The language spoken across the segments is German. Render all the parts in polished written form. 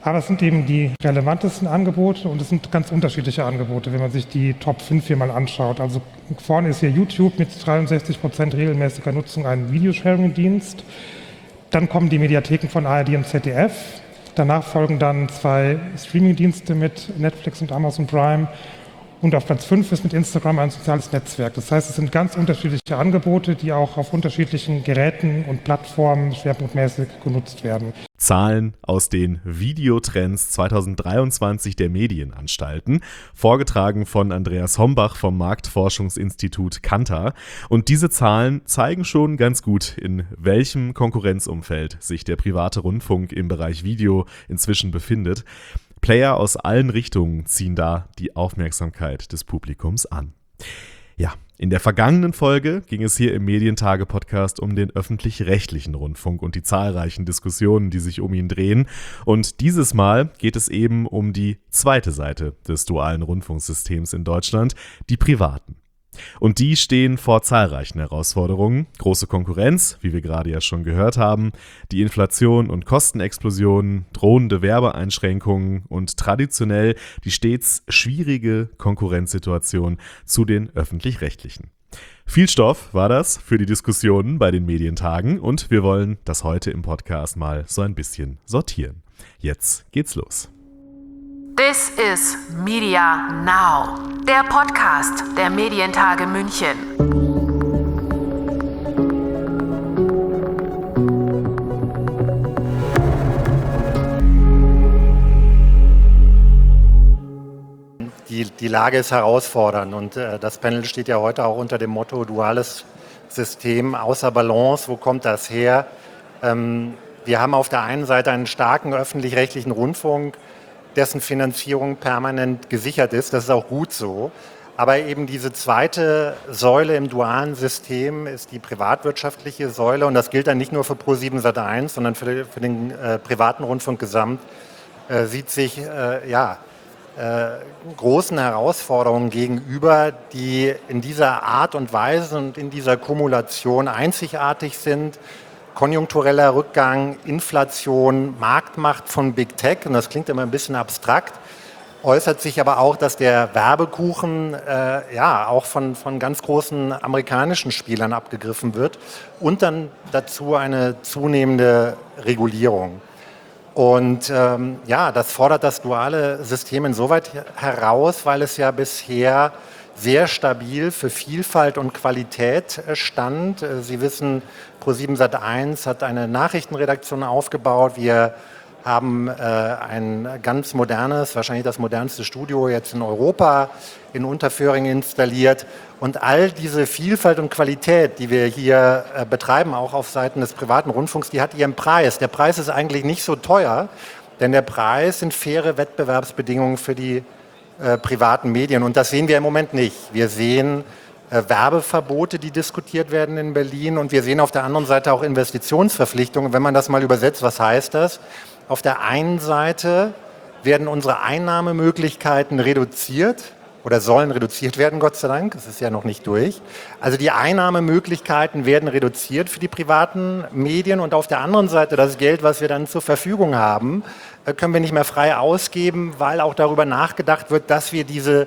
Aber es sind eben die relevantesten Angebote und es sind ganz unterschiedliche Angebote, wenn man sich die Top 5 hier mal anschaut. Also vorne ist hier YouTube mit 63% regelmäßiger Nutzung, ein Videosharing-Dienst. Dann kommen die Mediatheken von ARD und ZDF. Danach folgen dann 2 Streaming-Dienste mit Netflix und Amazon Prime. Und auf Platz 5 ist mit Instagram ein soziales Netzwerk. Das heißt, es sind ganz unterschiedliche Angebote, die auch auf unterschiedlichen Geräten und Plattformen schwerpunktmäßig genutzt werden. Zahlen aus den Videotrends 2023 der Medienanstalten, vorgetragen von Andreas Hombach vom Marktforschungsinstitut Kantar. Und diese Zahlen zeigen schon ganz gut, in welchem Konkurrenzumfeld sich der private Rundfunk im Bereich Video inzwischen befindet. Player aus allen Richtungen ziehen da die Aufmerksamkeit des Publikums an. Ja, in der vergangenen Folge ging es hier im Medientage-Podcast um den öffentlich-rechtlichen Rundfunk und die zahlreichen Diskussionen, die sich um ihn drehen. Und dieses Mal geht es eben um die zweite Seite des dualen Rundfunksystems in Deutschland, die privaten. Und die stehen vor zahlreichen Herausforderungen. Große Konkurrenz, wie wir gerade ja schon gehört haben, die Inflation und Kostenexplosionen, drohende Werbeeinschränkungen und traditionell die stets schwierige Konkurrenzsituation zu den öffentlich-rechtlichen. Viel Stoff war das für die Diskussionen bei den Medientagen und wir wollen das heute im Podcast mal so ein bisschen sortieren. Jetzt geht's los. This is Media Now, der Podcast der Medientage München. Die Lage ist herausfordernd und das Panel steht ja heute auch unter dem Motto duales System außer Balance. Wo kommt das her? Wir haben auf der einen Seite einen starken öffentlich-rechtlichen Rundfunk, dessen Finanzierung permanent gesichert ist. Das ist auch gut so. Aber eben diese zweite Säule im dualen System ist die privatwirtschaftliche Säule. Und das gilt dann nicht nur für Pro7 Sat.1, sondern für den privaten Rundfunk gesamt. Sieht sich großen Herausforderungen gegenüber, die in dieser Art und Weise und in dieser Kumulation einzigartig sind. Konjunktureller Rückgang, Inflation, Marktmacht von Big Tech, und das klingt immer ein bisschen abstrakt, äußert sich aber auch, dass der Werbekuchen auch von ganz großen amerikanischen Spielern abgegriffen wird und dann dazu eine zunehmende Regulierung. Und das fordert das duale System insoweit heraus, weil es ja bisher sehr stabil für Vielfalt und Qualität stand. Sie wissen, Pro7 Sat.1 hat eine Nachrichtenredaktion aufgebaut. Wir haben ein ganz modernes, wahrscheinlich das modernste Studio jetzt in Europa in Unterföhring installiert. Und all diese Vielfalt und Qualität, die wir hier betreiben, auch auf Seiten des privaten Rundfunks, die hat ihren Preis. Der Preis ist eigentlich nicht so teuer, denn der Preis sind faire Wettbewerbsbedingungen für die privaten Medien. Und das sehen wir im Moment nicht. Wir sehen Werbeverbote, die diskutiert werden in Berlin. Und wir sehen auf der anderen Seite auch Investitionsverpflichtungen. Wenn man das mal übersetzt, was heißt das? Auf der einen Seite werden unsere Einnahmemöglichkeiten reduziert oder sollen reduziert werden, Gott sei Dank. Das ist ja noch nicht durch. Also die Einnahmemöglichkeiten werden reduziert für die privaten Medien. Und auf der anderen Seite das Geld, was wir dann zur Verfügung haben, können wir nicht mehr frei ausgeben, weil auch darüber nachgedacht wird, dass wir diese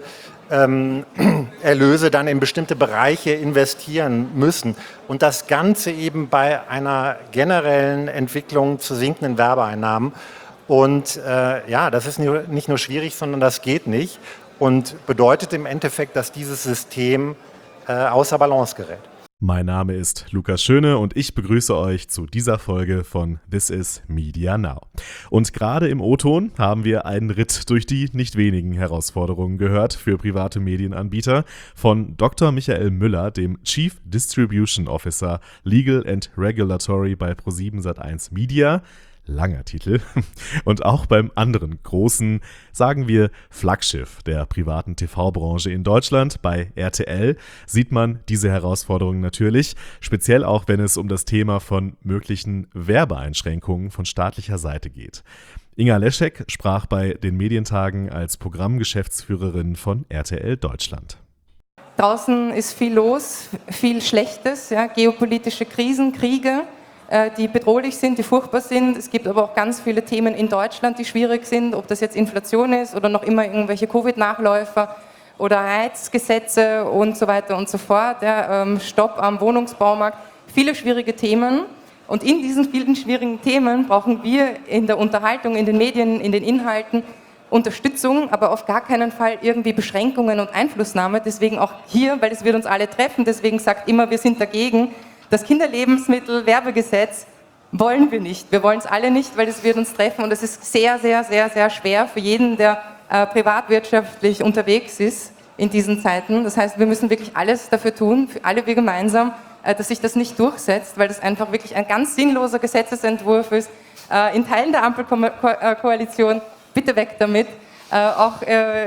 Erlöse dann in bestimmte Bereiche investieren müssen. Und das Ganze eben bei einer generellen Entwicklung zu sinkenden Werbeeinnahmen. Und das ist nicht nur schwierig, sondern das geht nicht. Und bedeutet im Endeffekt, dass dieses System außer Balance gerät. Mein Name ist Lukas Schöne und ich begrüße euch zu dieser Folge von This is Media Now. Und gerade im O-Ton haben wir einen Ritt durch die nicht wenigen Herausforderungen gehört für private Medienanbieter von Dr. Michael Müller, dem Chief Distribution Officer Legal and Regulatory bei Pro7 Sat.1 Media. Langer Titel. Und auch beim anderen großen, sagen wir, Flaggschiff der privaten TV-Branche in Deutschland, bei RTL, sieht man diese Herausforderungen natürlich, speziell auch, wenn es um das Thema von möglichen Werbeeinschränkungen von staatlicher Seite geht. Inga Leschek sprach bei den Medientagen als Programmgeschäftsführerin von RTL Deutschland. Draußen ist viel los, viel Schlechtes, geopolitische Krisen, Kriege. die bedrohlich sind, die furchtbar sind. Es gibt aber auch ganz viele Themen in Deutschland, die schwierig sind, ob das jetzt Inflation ist oder noch immer irgendwelche Covid-Nachläufer oder Heizgesetze und so weiter und so fort, Stopp am Wohnungsbaumarkt, viele schwierige Themen. Und in diesen vielen schwierigen Themen brauchen wir in der Unterhaltung, in den Medien, in den Inhalten Unterstützung, aber auf gar keinen Fall irgendwie Beschränkungen und Einflussnahme. Deswegen auch hier, weil es wird uns alle treffen, deswegen sagt immer, wir sind dagegen. Das Kinderlebensmittelwerbegesetz wollen wir nicht. Wir wollen es alle nicht, weil es wird uns treffen und es ist sehr, sehr, sehr, sehr schwer für jeden, der privatwirtschaftlich unterwegs ist in diesen Zeiten. Das heißt, wir müssen wirklich alles dafür tun, für alle wir gemeinsam, dass sich das nicht durchsetzt, weil das einfach wirklich ein ganz sinnloser Gesetzesentwurf ist. In Teilen der Ampelkoalition, bitte weg damit. Auch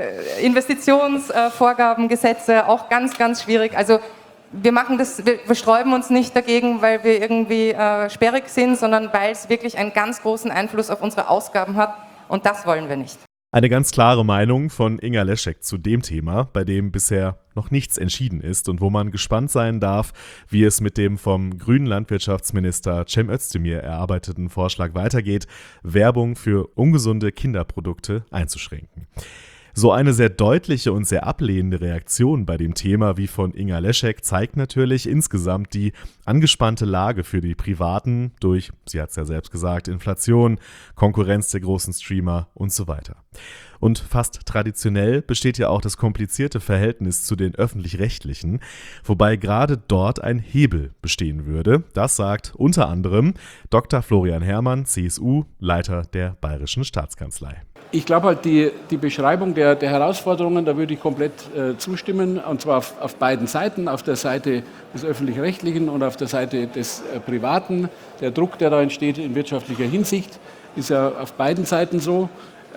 Investitionsvorgaben, Gesetze, auch ganz, ganz schwierig. Also wir machen das, wir sträuben uns nicht dagegen, weil wir irgendwie sperrig sind, sondern weil es wirklich einen ganz großen Einfluss auf unsere Ausgaben hat und das wollen wir nicht. Eine ganz klare Meinung von Inga Leschek zu dem Thema, bei dem bisher noch nichts entschieden ist und wo man gespannt sein darf, wie es mit dem vom grünen Landwirtschaftsminister Cem Özdemir erarbeiteten Vorschlag weitergeht, Werbung für ungesunde Kinderprodukte einzuschränken. So eine sehr deutliche und sehr ablehnende Reaktion bei dem Thema wie von Inga Leschek zeigt natürlich insgesamt die angespannte Lage für die Privaten durch, sie hat es ja selbst gesagt, Inflation, Konkurrenz der großen Streamer und so weiter. Und fast traditionell besteht ja auch das komplizierte Verhältnis zu den Öffentlich-Rechtlichen, wobei gerade dort ein Hebel bestehen würde. Das sagt unter anderem Dr. Florian Herrmann, CSU, Leiter der Bayerischen Staatskanzlei. Ich glaube halt, die Beschreibung der Herausforderungen, da würde ich komplett zustimmen, und zwar auf beiden Seiten, auf der Seite des Öffentlich-Rechtlichen und auf der Seite des Privaten. Der Druck, der da entsteht in wirtschaftlicher Hinsicht, ist ja auf beiden Seiten so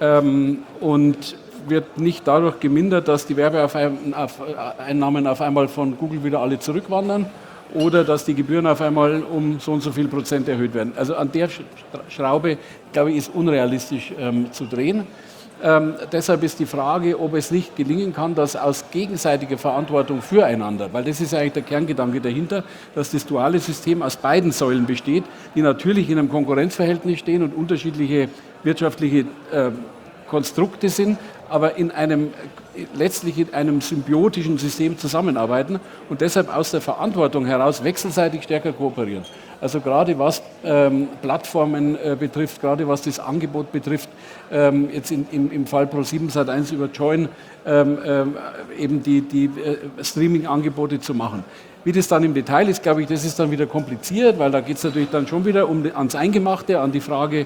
und wird nicht dadurch gemindert, dass die Werbeeinnahmen auf einmal von Google wieder alle zurückwandern oder dass die Gebühren auf einmal um so und so viel Prozent erhöht werden. Also an der Schraube, glaube ich, ist unrealistisch zu drehen. Deshalb ist die Frage, ob es nicht gelingen kann, dass aus gegenseitiger Verantwortung füreinander, weil das ist eigentlich der Kerngedanke dahinter, dass das duale System aus beiden Säulen besteht, die natürlich in einem Konkurrenzverhältnis stehen und unterschiedliche wirtschaftliche Konstrukte sind, aber letztlich in einem symbiotischen System zusammenarbeiten und deshalb aus der Verantwortung heraus wechselseitig stärker kooperieren. Also gerade was Plattformen betrifft, gerade was das Angebot betrifft, jetzt im Fall Pro7 über Joyn eben die Streaming-Angebote zu machen. Wie das dann im Detail ist, glaube ich, das ist dann wieder kompliziert, weil da geht es natürlich dann schon wieder ans Eingemachte, an die Frage,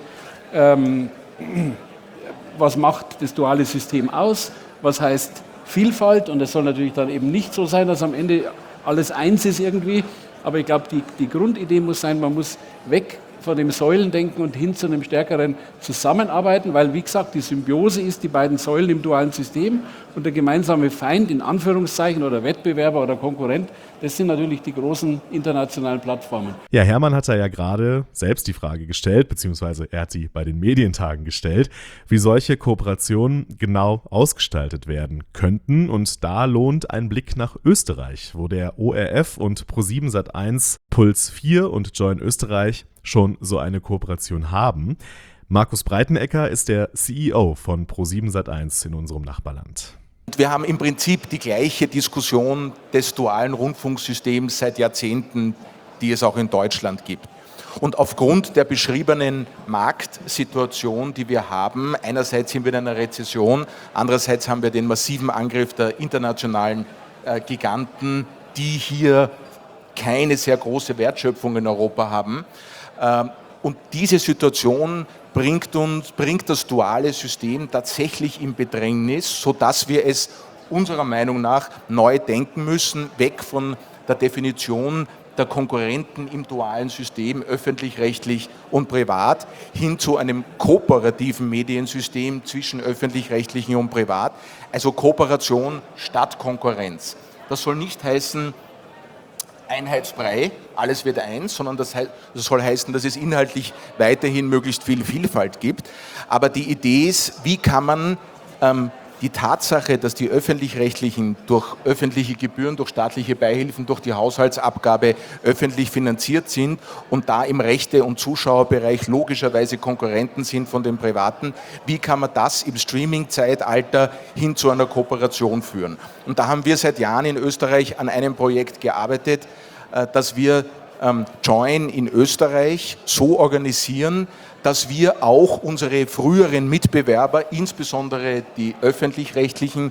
was macht das duale System aus, was heißt Vielfalt, und es soll natürlich dann eben nicht so sein, dass am Ende alles eins ist irgendwie, aber ich glaube, die Grundidee muss sein, man muss weg von dem Säulendenken und hin zu einem stärkeren Zusammenarbeiten, weil, wie gesagt, die Symbiose ist die beiden Säulen im dualen System und der gemeinsame Feind, in Anführungszeichen, oder Wettbewerber oder Konkurrent, das sind natürlich die großen internationalen Plattformen. Ja, Herrmann hat da ja gerade selbst die Frage gestellt, beziehungsweise er hat sie bei den Medientagen gestellt, wie solche Kooperationen genau ausgestaltet werden könnten. Und da lohnt ein Blick nach Österreich, wo der ORF und Pro7 Sat.1, Puls 4 und Joyn Österreich schon so eine Kooperation haben. Markus Breitenecker ist der CEO von Pro7 Sat.1 in unserem Nachbarland. Wir haben im Prinzip die gleiche Diskussion des dualen Rundfunksystems seit Jahrzehnten, die es auch in Deutschland gibt. Und aufgrund der beschriebenen Marktsituation, die wir haben, einerseits sind wir in einer Rezession, andererseits haben wir den massiven Angriff der internationalen Giganten, die hier keine sehr große Wertschöpfung in Europa haben. Und diese Situation bringt das duale System tatsächlich in Bedrängnis, sodass wir es unserer Meinung nach neu denken müssen, weg von der Definition der Konkurrenten im dualen System, öffentlich-rechtlich und privat, hin zu einem kooperativen Mediensystem zwischen öffentlich-rechtlichen und privat. Also Kooperation statt Konkurrenz. Das soll nicht heißen, Einheitsbrei, alles wird eins, sondern das soll heißen, dass es inhaltlich weiterhin möglichst viel Vielfalt gibt. Aber die Idee ist, wie kann man die Tatsache, dass die Öffentlich-Rechtlichen durch öffentliche Gebühren, durch staatliche Beihilfen, durch die Haushaltsabgabe öffentlich finanziert sind und da im Rechte- und Zuschauerbereich logischerweise Konkurrenten sind von den Privaten, wie kann man das im Streaming-Zeitalter hin zu einer Kooperation führen? Und da haben wir seit Jahren in Österreich an einem Projekt gearbeitet, dass wir Join in Österreich so organisieren, dass wir auch unsere früheren Mitbewerber, insbesondere die Öffentlich-Rechtlichen,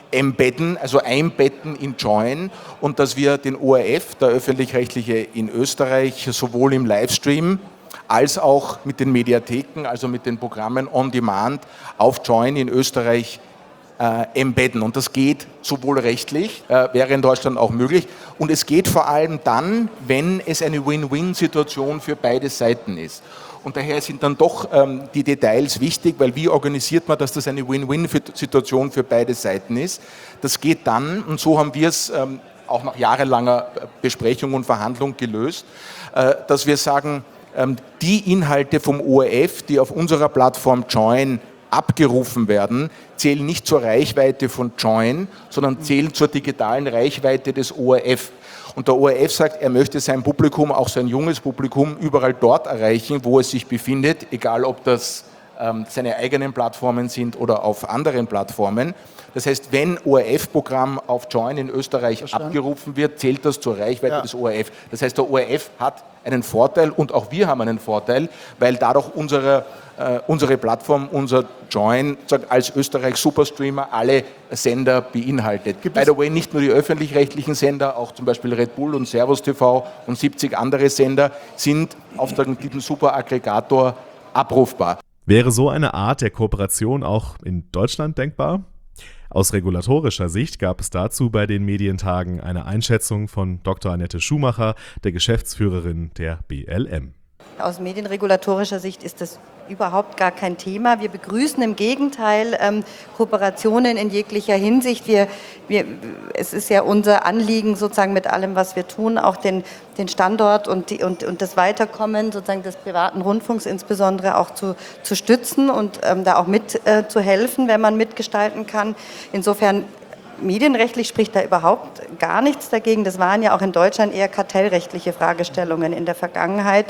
einbetten in Join und dass wir den ORF, der Öffentlich-Rechtliche in Österreich, sowohl im Livestream als auch mit den Mediatheken, also mit den Programmen on Demand auf Join in Österreich embedden. Und das geht sowohl rechtlich, wäre in Deutschland auch möglich, und es geht vor allem dann, wenn es eine Win-Win-Situation für beide Seiten ist. Und daher sind dann doch die Details wichtig, weil wie organisiert man, dass das eine Win-Win-Situation für beide Seiten ist? Das geht dann, und so haben wir es auch nach jahrelanger Besprechung und Verhandlung gelöst, dass wir sagen, die Inhalte vom ORF, die auf unserer Plattform Join abgerufen werden, zählen nicht zur Reichweite von Join, sondern zählen zur digitalen Reichweite des ORF. Und der ORF sagt, er möchte sein Publikum, auch sein junges Publikum, überall dort erreichen, wo es sich befindet, egal ob das seine eigenen Plattformen sind oder auf anderen Plattformen. Das heißt, wenn ORF-Programm auf Join in Österreich abgerufen wird, zählt das zur Reichweite des ORF. Das heißt, der ORF hat einen Vorteil und auch wir haben einen Vorteil, weil dadurch unsere Plattform, unser Join als Österreich-Superstreamer alle Sender beinhaltet. By the way, nicht nur die öffentlich-rechtlichen Sender, auch zum Beispiel Red Bull und Servus TV und 70 andere Sender sind auf diesem Superaggregator abrufbar. Wäre so eine Art der Kooperation auch in Deutschland denkbar? Aus regulatorischer Sicht gab es dazu bei den Medientagen eine Einschätzung von Dr. Annette Schumacher, der Geschäftsführerin der BLM. Aus medienregulatorischer Sicht ist das überhaupt gar kein Thema. Wir begrüßen im Gegenteil Kooperationen in jeglicher Hinsicht. Es ist ja unser Anliegen, sozusagen mit allem, was wir tun, auch den Standort und das Weiterkommen sozusagen des privaten Rundfunks insbesondere auch zu stützen und da auch mit zu helfen, wenn man mitgestalten kann. Insofern medienrechtlich spricht da überhaupt gar nichts dagegen. Das waren ja auch in Deutschland eher kartellrechtliche Fragestellungen in der Vergangenheit,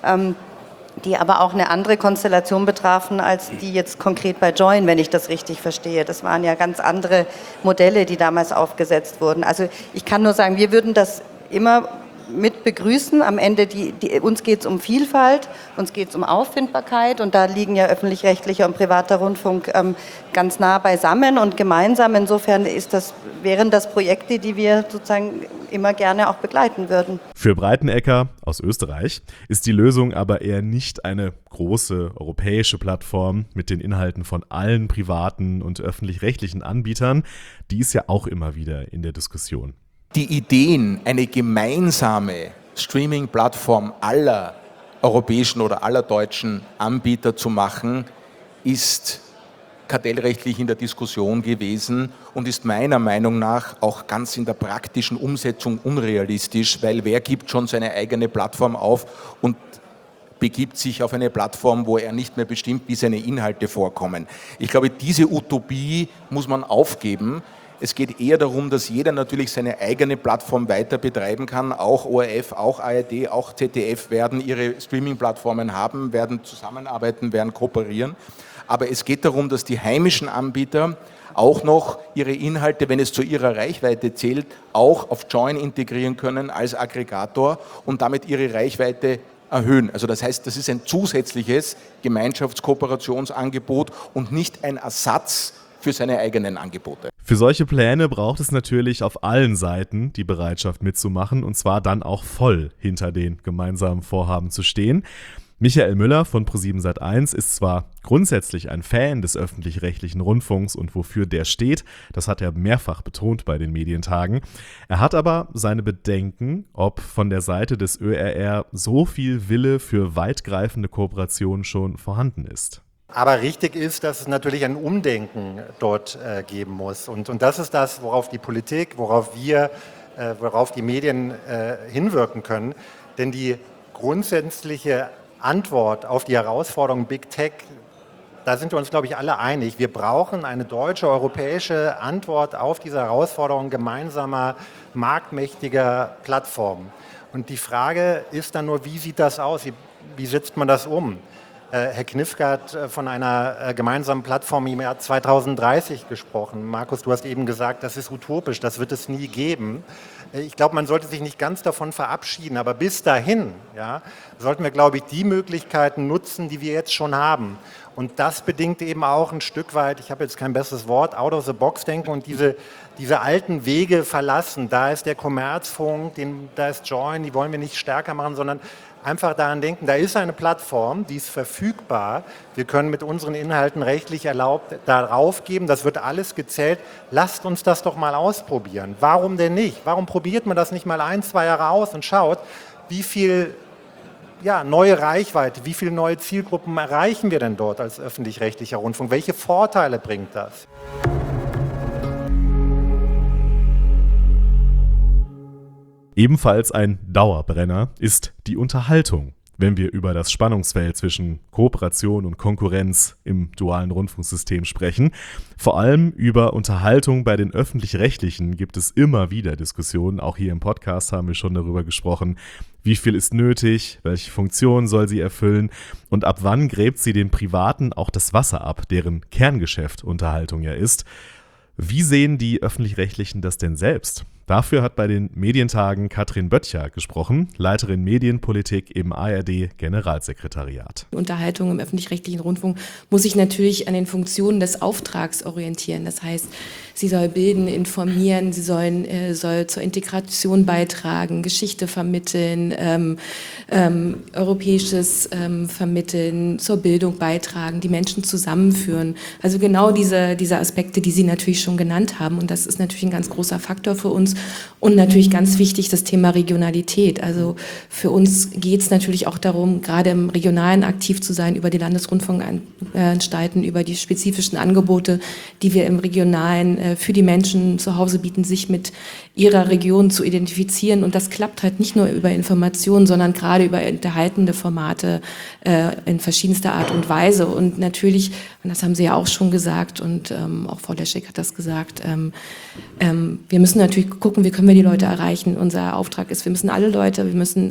die aber auch eine andere Konstellation betrafen als die jetzt konkret bei Join, wenn ich das richtig verstehe. Das waren ja ganz andere Modelle, die damals aufgesetzt wurden. Also ich kann nur sagen, wir würden das immer mit begrüßen. Am Ende, uns geht es um Vielfalt, uns geht es um Auffindbarkeit und da liegen ja öffentlich-rechtlicher und privater Rundfunk ganz nah beisammen und gemeinsam. Insofern wären das Projekte, die wir sozusagen immer gerne auch begleiten würden. Für Breitenecker aus Österreich ist die Lösung aber eher nicht eine große europäische Plattform mit den Inhalten von allen privaten und öffentlich-rechtlichen Anbietern. Die ist ja auch immer wieder in der Diskussion. Die Ideen, eine gemeinsame Streaming-Plattform aller europäischen oder aller deutschen Anbieter zu machen, ist kartellrechtlich in der Diskussion gewesen und ist meiner Meinung nach auch ganz in der praktischen Umsetzung unrealistisch, weil wer gibt schon seine eigene Plattform auf und begibt sich auf eine Plattform, wo er nicht mehr bestimmt, wie seine Inhalte vorkommen. Ich glaube, diese Utopie muss man aufgeben. Es geht eher darum, dass jeder natürlich seine eigene Plattform weiter betreiben kann. Auch ORF, auch ARD, auch ZDF werden ihre Streaming-Plattformen haben, werden zusammenarbeiten, werden kooperieren. Aber es geht darum, dass die heimischen Anbieter auch noch ihre Inhalte, wenn es zu ihrer Reichweite zählt, auch auf Join integrieren können als Aggregator und damit ihre Reichweite erhöhen. Also das heißt, das ist ein zusätzliches Gemeinschaftskooperationsangebot und nicht ein Ersatz für seine eigenen Angebote. Für solche Pläne braucht es natürlich auf allen Seiten die Bereitschaft mitzumachen und zwar dann auch voll hinter den gemeinsamen Vorhaben zu stehen. Michael Müller von ProSiebenSat.1 ist zwar grundsätzlich ein Fan des öffentlich-rechtlichen Rundfunks und wofür der steht, das hat er mehrfach betont bei den Medientagen. Er hat aber seine Bedenken, ob von der Seite des ÖRR so viel Wille für weitgreifende Kooperation schon vorhanden ist. Aber richtig ist, dass es natürlich ein Umdenken dort geben muss. Und das ist das, worauf die Politik, worauf die Medien hinwirken können. Denn die grundsätzliche Antwort auf die Herausforderung Big Tech da sind wir uns, glaube ich, alle einig. Wir brauchen eine deutsche, europäische Antwort auf diese Herausforderung gemeinsamer, marktmächtiger Plattformen. Und die Frage ist dann nur, wie sieht das aus? Wie setzt man das um? Herr Knifke hat von einer gemeinsamen Plattform im Jahr 2030 gesprochen. Markus, du hast eben gesagt, das ist utopisch, das wird es nie geben. Ich glaube, man sollte sich nicht ganz davon verabschieden, aber bis dahin sollten wir, glaube ich, die Möglichkeiten nutzen, die wir jetzt schon haben. Und das bedingt eben auch ein Stück weit, ich habe jetzt kein besseres Wort, out of the box denken und diese alten Wege verlassen. Da ist der Kommerzfunk, da ist Join, die wollen wir nicht stärker machen, sondern einfach daran denken, da ist eine Plattform, die ist verfügbar. Wir können mit unseren Inhalten rechtlich erlaubt darauf geben, das wird alles gezählt. Lasst uns das doch mal ausprobieren. Warum denn nicht? Warum probiert man das nicht mal 1-2 Jahre aus und schaut, wie viel neue Reichweite, wie viele neue Zielgruppen erreichen wir denn dort als öffentlich-rechtlicher Rundfunk? Welche Vorteile bringt das? Ebenfalls ein Dauerbrenner ist die Unterhaltung, wenn wir über das Spannungsfeld zwischen Kooperation und Konkurrenz im dualen Rundfunksystem sprechen. Vor allem über Unterhaltung bei den Öffentlich-Rechtlichen gibt es immer wieder Diskussionen. Auch hier im Podcast haben wir schon darüber gesprochen. Wie viel ist nötig? Welche Funktion soll sie erfüllen? Und ab wann gräbt sie den Privaten auch das Wasser ab, deren Kerngeschäft Unterhaltung ja ist? Wie sehen die Öffentlich-Rechtlichen das denn selbst? Dafür hat bei den Medientagen Katrin Böttcher gesprochen, Leiterin Medienpolitik im ARD-Generalsekretariat. Die Unterhaltung im öffentlich-rechtlichen Rundfunk muss sich natürlich an den Funktionen des Auftrags orientieren. Das heißt, sie soll bilden, informieren, sie soll zur Integration beitragen, Geschichte vermitteln, Europäisches vermitteln, zur Bildung beitragen, die Menschen zusammenführen. Also genau diese Aspekte, die Sie natürlich schon genannt haben. Und das ist natürlich ein ganz großer Faktor für uns. Und natürlich ganz wichtig das Thema Regionalität. Also für uns geht es natürlich auch darum, gerade im Regionalen aktiv zu sein, über die Landesrundfunkanstalten, über die spezifischen Angebote, die wir im Regionalen für die Menschen zu Hause bieten, sich mit ihrer Region zu identifizieren. Und das klappt halt nicht nur über Informationen, sondern gerade über unterhaltende Formate in verschiedenster Art und Weise. Und natürlich, und das haben Sie ja auch schon gesagt und auch Frau Leschek hat das gesagt, wir müssen natürlich gucken, wie können wir die Leute erreichen. Unser Auftrag ist, wir müssen alle Leute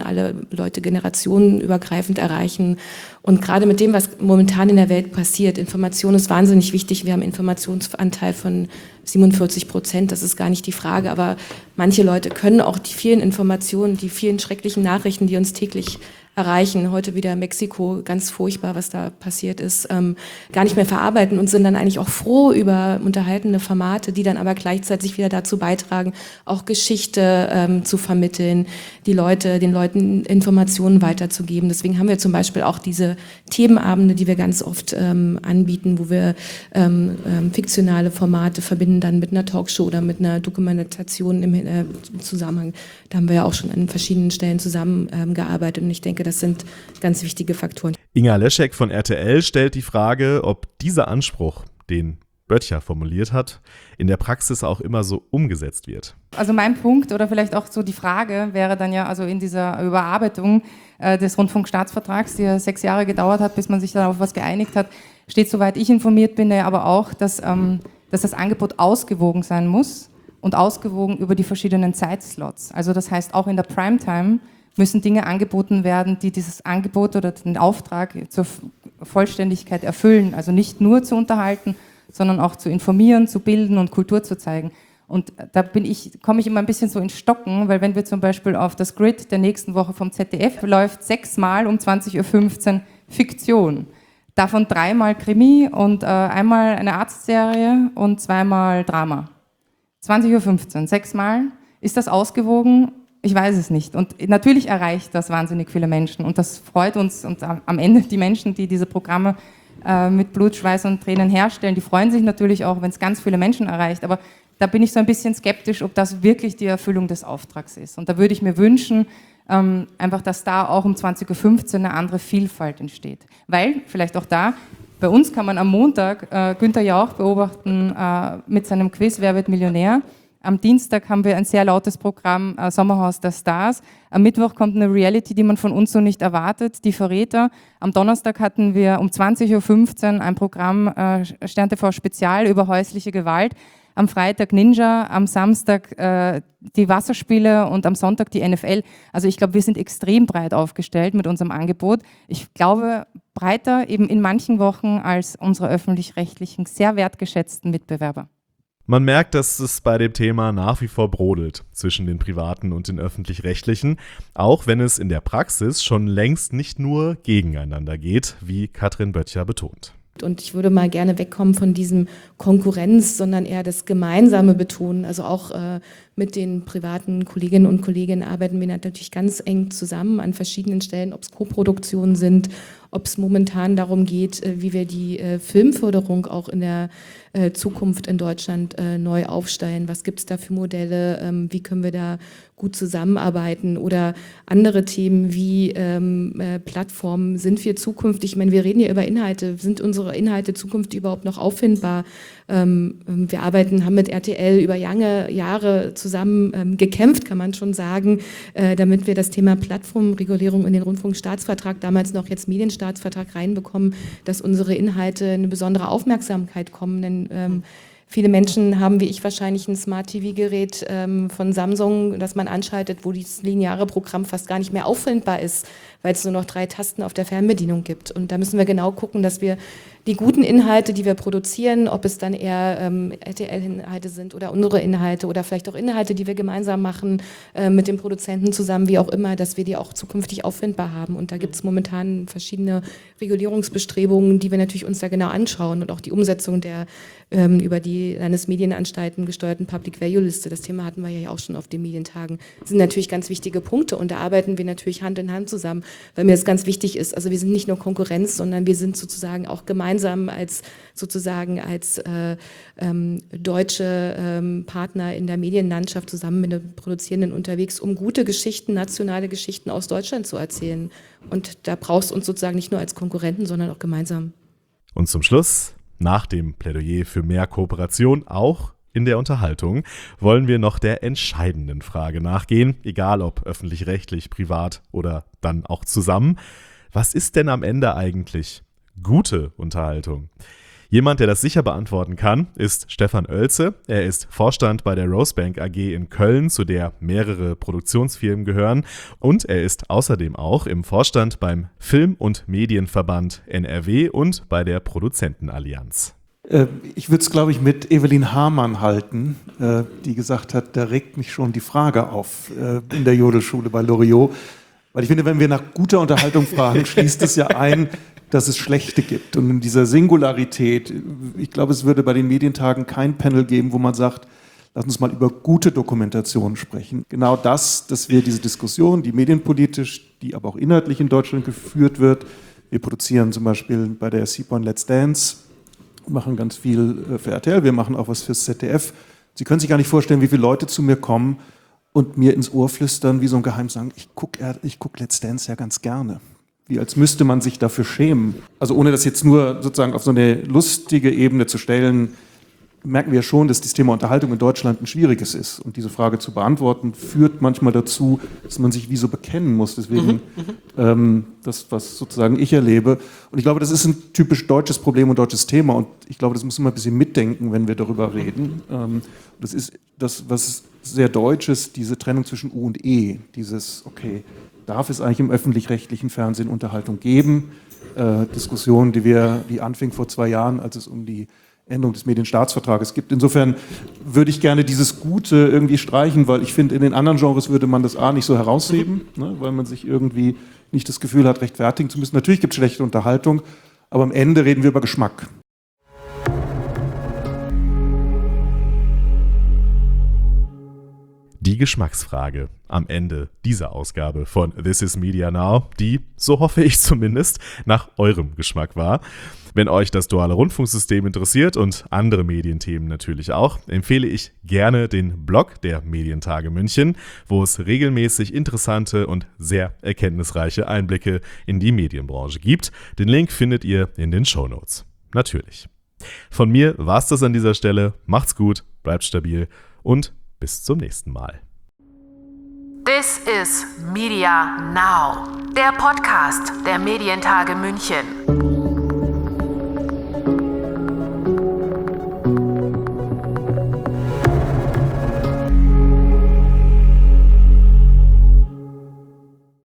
generationenübergreifend erreichen. Und gerade mit dem, was momentan in der Welt passiert, Information ist wahnsinnig wichtig. Wir haben einen Informationsanteil von 47%, das ist gar nicht die Frage. Aber manche Leute können auch die vielen Informationen, die vielen schrecklichen Nachrichten, die uns täglich erreichen, heute wieder Mexiko, ganz furchtbar, was da passiert ist, gar nicht mehr verarbeiten und sind dann eigentlich auch froh über unterhaltende Formate, die dann aber gleichzeitig wieder dazu beitragen, auch Geschichte zu vermitteln, den Leuten Informationen weiterzugeben. Deswegen haben wir zum Beispiel auch diese Themenabende, die wir ganz oft anbieten, wo wir fiktionale Formate verbinden dann mit einer Talkshow oder mit einer Dokumentation im Zusammenhang. Da haben wir ja auch schon an verschiedenen Stellen zusammengearbeitet und ich denke, das sind ganz wichtige Faktoren. Inga Leschek von RTL stellt die Frage, ob dieser Anspruch, den Böttcher formuliert hat, in der Praxis auch immer so umgesetzt wird. Also mein Punkt oder vielleicht auch so die Frage wäre dann ja, also in dieser Überarbeitung des Rundfunkstaatsvertrags, die ja 6 Jahre gedauert hat, bis man sich dann auf was geeinigt hat, steht, soweit ich informiert bin, ja aber auch, dass das Angebot ausgewogen sein muss und ausgewogen über die verschiedenen Zeitslots. Also das heißt, auch in der Primetime müssen Dinge angeboten werden, die dieses Angebot oder den Auftrag zur Vollständigkeit erfüllen. Also nicht nur zu unterhalten, sondern auch zu informieren, zu bilden und Kultur zu zeigen. Und da komme ich immer ein bisschen so ins Stocken, weil wenn wir zum Beispiel auf das Grid der nächsten Woche vom ZDF läuft 6-mal um 20.15 Uhr Fiktion. Davon 3-mal Krimi und einmal eine Arztserie und 2-mal Drama. 20.15 Uhr, 6-mal. Ist das ausgewogen? Ich weiß es nicht. Und natürlich erreicht das wahnsinnig viele Menschen. Und das freut uns. Und am Ende die Menschen, die diese Programme mit Blut, Schweiß und Tränen herstellen, die freuen sich natürlich auch, wenn es ganz viele Menschen erreicht. Aber da bin ich so ein bisschen skeptisch, ob das wirklich die Erfüllung des Auftrags ist. Und da würde ich mir wünschen, einfach, dass da auch um 20.15 Uhr eine andere Vielfalt entsteht. Weil, vielleicht auch da, bei uns kann man am Montag Günther Jauch beobachten mit seinem Quiz Wer wird Millionär? Am Dienstag haben wir ein sehr lautes Programm, Sommerhaus der Stars. Am Mittwoch kommt eine Reality, die man von uns so nicht erwartet, Die Verräter. Am Donnerstag hatten wir um 20.15 Uhr ein Programm, Stern TV Spezial über häusliche Gewalt. Am Freitag Ninja, am Samstag die Wasserspiele und am Sonntag die NFL. Also ich glaube, wir sind extrem breit aufgestellt mit unserem Angebot. Ich glaube, breiter eben in manchen Wochen als unsere öffentlich-rechtlichen, sehr wertgeschätzten Mitbewerber. Man merkt, dass es bei dem Thema nach wie vor brodelt zwischen den privaten und den öffentlich-rechtlichen, auch wenn es in der Praxis schon längst nicht nur gegeneinander geht, wie Katrin Böttcher betont. Und ich würde mal gerne wegkommen von diesem Konkurrenz, sondern eher das Gemeinsame betonen. Also auch mit den privaten Kolleginnen und Kollegen arbeiten wir natürlich ganz eng zusammen an verschiedenen Stellen, ob es Koproduktionen sind, ob es momentan darum geht, wie wir die Filmförderung auch in der Zukunft in Deutschland neu aufstellen. Was gibt es da für Modelle? Wie können wir da gut zusammenarbeiten? Oder andere Themen wie Plattformen. Sind wir zukünftig, ich meine, wir reden ja über Inhalte, sind unsere Inhalte zukünftig überhaupt noch auffindbar? Wir haben mit RTL über lange Jahre zusammen gekämpft, kann man schon sagen, damit wir das Thema Plattformregulierung in den Rundfunkstaatsvertrag, damals noch jetzt Medienstaatsvertrag, reinbekommen, dass unsere Inhalte eine besondere Aufmerksamkeit kommen. Denn viele Menschen haben, wie ich wahrscheinlich, ein Smart-TV-Gerät von Samsung, das man anschaltet, wo dieses lineare Programm fast gar nicht mehr auffindbar ist, weil es nur noch 3 Tasten auf der Fernbedienung gibt. Und da müssen wir genau gucken, dass wir die guten Inhalte, die wir produzieren, ob es dann eher RTL-Inhalte sind oder unsere Inhalte oder vielleicht auch Inhalte, die wir gemeinsam machen mit den Produzenten zusammen, wie auch immer, dass wir die auch zukünftig auffindbar haben. Und da gibt es momentan verschiedene Regulierungsbestrebungen, die wir natürlich uns da genau anschauen und auch die Umsetzung der über die Landesmedienanstalten gesteuerten Public-Value-Liste, das Thema hatten wir ja auch schon auf den Medientagen, sind natürlich ganz wichtige Punkte und da arbeiten wir natürlich Hand in Hand zusammen, weil mir das ganz wichtig ist. Also wir sind nicht nur Konkurrenz, sondern wir sind sozusagen auch gemeinsam als deutsche Partner in der Medienlandschaft zusammen mit den Produzierenden unterwegs, um gute Geschichten, nationale Geschichten aus Deutschland zu erzählen. Und da brauchst du uns sozusagen nicht nur als Konkurrenten, sondern auch gemeinsam. Und zum Schluss, nach dem Plädoyer für mehr Kooperation, auch in der Unterhaltung, wollen wir noch der entscheidenden Frage nachgehen, egal ob öffentlich-rechtlich, privat oder dann auch zusammen. Was ist denn am Ende eigentlich gute Unterhaltung? Jemand, der das sicher beantworten kann, ist Stefan Oelze. Er ist Vorstand bei der Rosebank AG in Köln, zu der mehrere Produktionsfirmen gehören. Und er ist außerdem auch im Vorstand beim Film- und Medienverband NRW und bei der Produzentenallianz. Ich würde es, glaube ich, mit Evelyn Hamann halten, die gesagt hat, da regt mich schon die Frage auf in der Jodelschule bei Loriot. Weil ich finde, wenn wir nach guter Unterhaltung fragen, schließt es ja ein, dass es schlechte gibt. Und in dieser Singularität, ich glaube, es würde bei den Medientagen kein Panel geben, wo man sagt, lass uns mal über gute Dokumentation sprechen. Genau das, dass wir diese Diskussion, die medienpolitisch, die aber auch inhaltlich in Deutschland geführt wird, wir produzieren zum Beispiel bei der CPON Let's Dance, machen ganz viel für RTL, wir machen auch was fürs ZDF. Sie können sich gar nicht vorstellen, wie viele Leute zu mir kommen und mir ins Ohr flüstern, wie so ein Geheim sagen, ich guck Let's Dance ja ganz gerne. Wie als müsste man sich dafür schämen. Also ohne das jetzt nur sozusagen auf so eine lustige Ebene zu stellen, merken wir schon, dass das Thema Unterhaltung in Deutschland ein schwieriges ist. Und diese Frage zu beantworten, führt manchmal dazu, dass man sich wie so bekennen muss. Deswegen das, was sozusagen ich erlebe. Und ich glaube, das ist ein typisch deutsches Problem und deutsches Thema. Und ich glaube, das muss man ein bisschen mitdenken, wenn wir darüber reden. Das ist das, was sehr deutsch ist, diese Trennung zwischen U und E. Dieses, okay, darf es eigentlich im öffentlich-rechtlichen Fernsehen Unterhaltung geben? Diskussion, die anfing vor 2 Jahren, als es um die Änderung des Medienstaatsvertrages gibt. Insofern würde ich gerne dieses Gute irgendwie streichen, weil ich finde, in den anderen Genres würde man das nicht so herausheben, ne, weil man sich irgendwie nicht das Gefühl hat, rechtfertigen zu müssen. Natürlich gibt es schlechte Unterhaltung, aber am Ende reden wir über Geschmack. Die Geschmacksfrage am Ende dieser Ausgabe von This is Media Now, die, so hoffe ich zumindest, nach eurem Geschmack war. Wenn euch das duale Rundfunksystem interessiert und andere Medienthemen natürlich auch, empfehle ich gerne den Blog der Medientage München, wo es regelmäßig interessante und sehr erkenntnisreiche Einblicke in die Medienbranche gibt. Den Link findet ihr in den Shownotes. Natürlich. Von mir war's das an dieser Stelle. Macht's gut, bleibt stabil und Bis zum nächsten Mal. This is Media Now, der Podcast der Medientage München.